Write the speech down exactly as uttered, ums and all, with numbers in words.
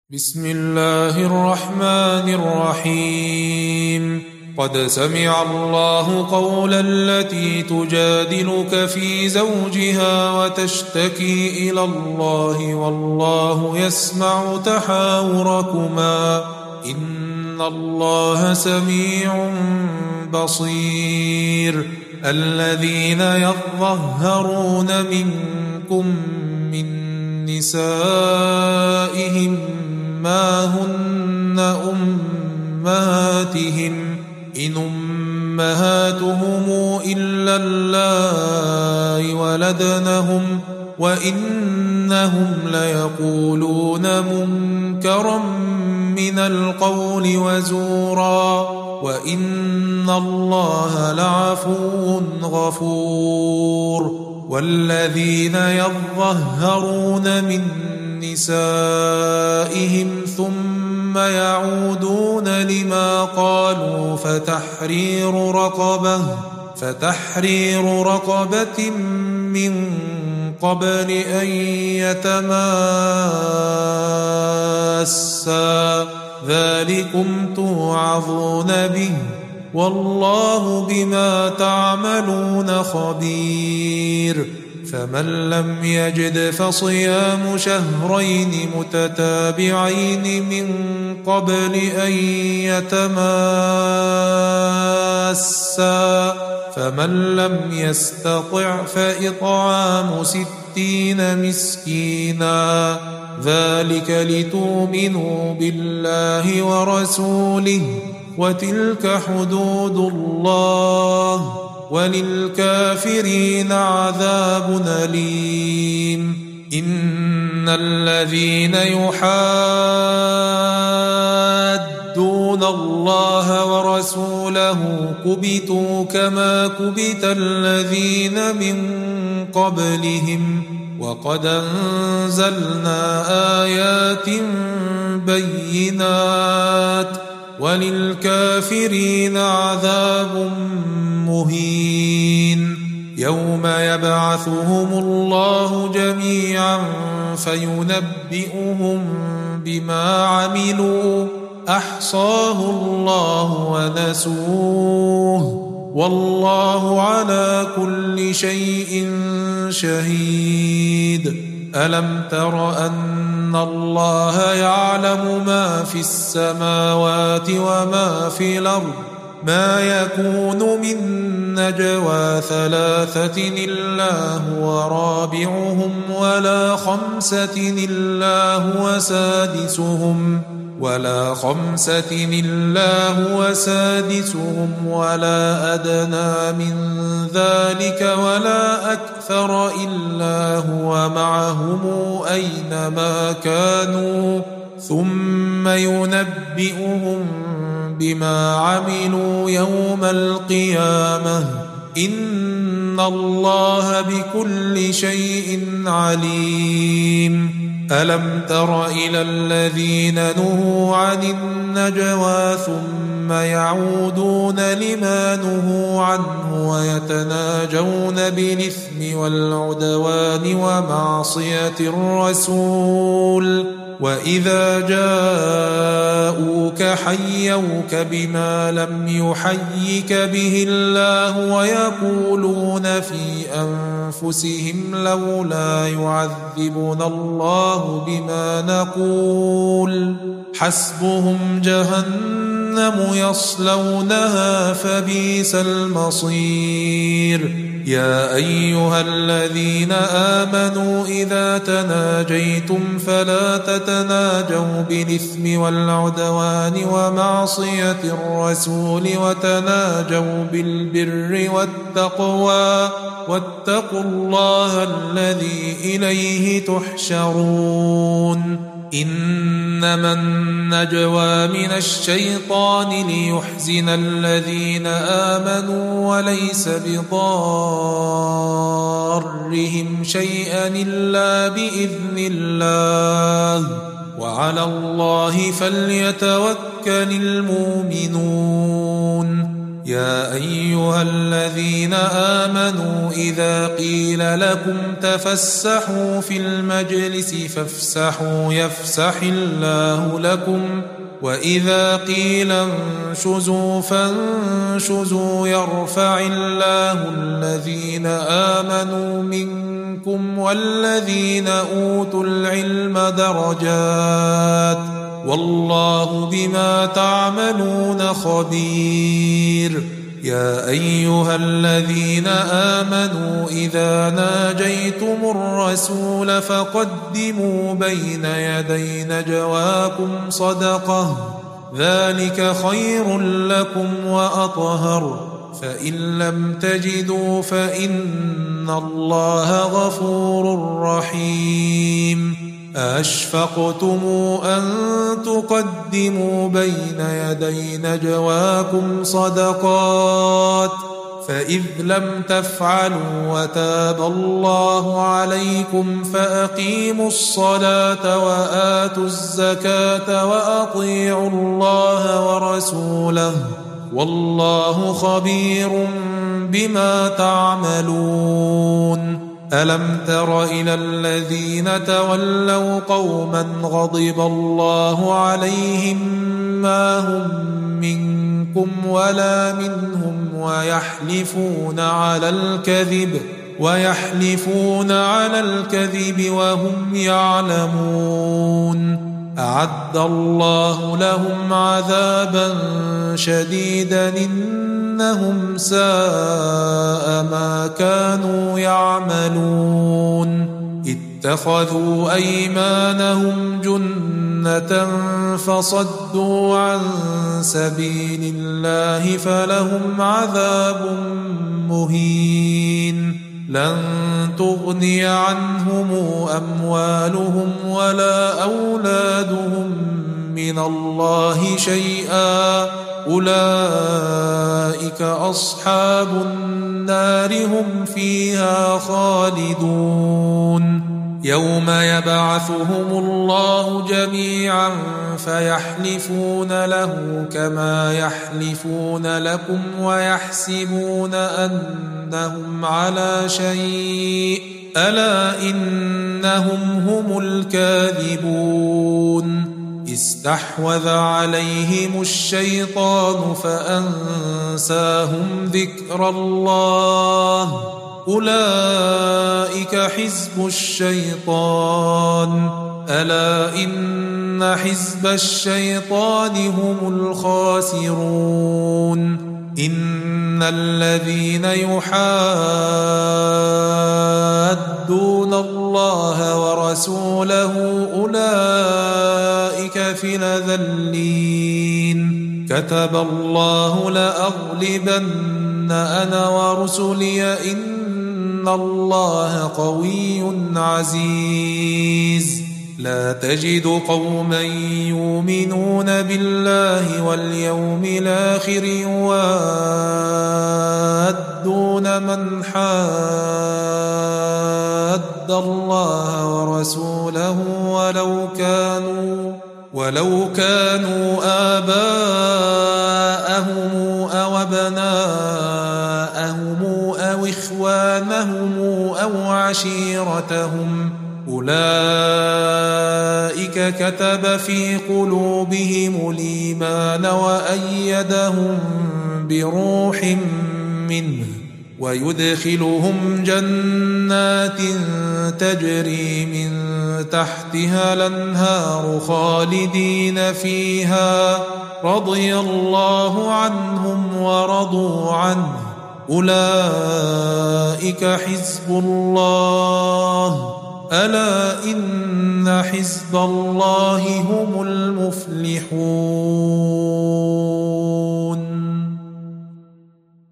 بسم الله الرحمن الرحيم قد سمع الله قول التي تجادلك في زوجها وتشتكي إلى الله والله يسمع تحاوركما إن الله سميع بصير الذين يظهرون منكم من نسائهم ما هن أمهاتهم إن أمهاتهم إلا اللائي ولدنهم وإنهم ليقولون منكرا من القول وزورا وإن الله لعفو غفور والذين يظهرون من نسائهم ثم يعودون لما قالوا فتحرير رقبة فتحرير رقبة من قبل أن يتماسا ذلكم توعظون به والله بما تعملون خبير فمن لم يجد فصيام شهرين متتابعين من قبل أن يتماسا فمن لم يستطع فإطعام ستين مسكينا ذلك لتؤمنوا بالله ورسوله وتلك حدود الله وللكافرين عذاب أليم إن الذين يحادون الله ورسوله كبتوا كما كبت الذين من قبلهم وقد أنزلنا آيات بينات وللكافرين عذاب مهين يوم يبعثهم الله جميعا فينبئهم بما عملوا أحصاه الله ونسوه والله على كل شيء شهيد ألم تر أن الله يعلم ما في السماوات وما في الأرض ما يكون من نجوى ثلاثة إلا هو رابعهم ولا خمسة إلا هو سادسهم ولا خمسة إلا هو سادسهم ولا أدنى من ذلك ولا أكثر إلا هو معهم أينما كانوا ثم ينبئهم بما عملوا يوم القيامة إن الله بكل شيء عليم ألم تر إلى الذين نهوا عن النجوى ثم يعودون لما نهوا عنه ويتناجون بالإثم والعدوان ومعصية الرسول وإذا جاءوك حيوك بما لم يحيك به الله ويقولون في أنفسهم لولا يعذبنا الله بما نقول حسبهم جهنم يصلونها فبئس المصير يا أيها الذين آمنوا إذا تناجيتم فلا تتناجوا بالإثم والعدوان ومعصية الرسول وتناجوا بالبر والتقوى واتقوا الله الذي إليه تحشرون إنما النجوى من الشيطان ليحزن الذين آمنوا وليس بضارهم شيئا إلا بإذن الله وعلى الله فليتوكل المؤمنون يا أيها الذين آمنوا إذا قيل لكم تفسحوا في المجلس فافسحوا يفسح الله لكم وإذا قيل انشزوا فانشزوا يرفع الله الذين آمنوا منكم والذين أوتوا العلم درجات والله بما تعملون خبير. يا أيها الذين آمنوا إذا ناجيتم الرسول فقدموا بين يدي نجواكم صدقة ذلك خير لكم وأطهر فإن لم تجدوا فإن الله غفور رحيم. أشفقتم أن تقدموا بين يدي نجواكم صدقات فإذ لم تفعلوا وتاب الله عليكم فأقيموا الصلاة وآتوا الزكاة وأطيعوا الله ورسوله والله خبير بما تعملون. ألم تر إلى الذين تولوا قوما غضب الله عليهم ما هم منكم ولا منهم ويحلفون على الكذب ويحلفون على الكذب وهم يعلمون أعد الله لهم عذابا شديدا إنهم ساء ما كانوا يعملون. اتخذوا أيمانهم جنة فصدوا عن سبيل الله فلهم عذاب مهين. لن تغني عنهم أموالهم ولا أولادهم من الله شيئا أولئك أصحاب النار هم فيها خالدون. يوم يبعثهم الله جميعا فيحلفون له كما يحلفون لكم ويحسبون أنهم على شيء ألا إنهم هم الكاذبون. استحوذ عليهم الشيطان فأنساهم ذكر الله أولئك حزب الشيطان ألا إن حزب الشيطان هم الخاسرون. إن الذين يحادون الله ورسوله أولئك في الأذلين. كتب الله لأغلبن أنا ورسلي إن الله قوي عزيز. لا تجد قوما يؤمنون بالله واليوم الآخر يوادون من حاد الله ورسوله ولو كانوا ولو كانوا آباءهم أو أبناءهم أو إخوانهم أو عشيرتهم أولئك كتب في قلوبهم الإيمان وأيدهم بروح منه ويدخلهم جنات تجري من تحتها الأنهار خالدين فيها رضي الله عنهم ورضوا عنه أولئك حزب الله ألا إن حزب الله هم المفلحون.